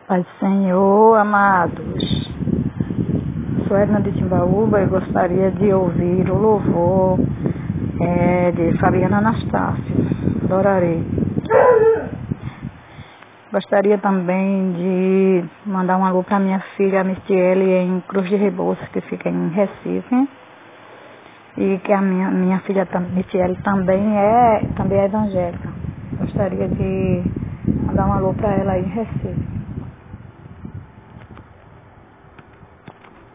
Pai do Senhor, amados. Sou Edna de Timbaúba e gostaria de ouvir o louvor de Fabiana Anastácio. Adorarei. Gostaria também de mandar um alô para minha filha Mistiele em Cruz de Rebouças, que fica em Recife. E que a minha filha Mistiele também é evangélica. Gostaria de mandar um alô para ela aí em Recife.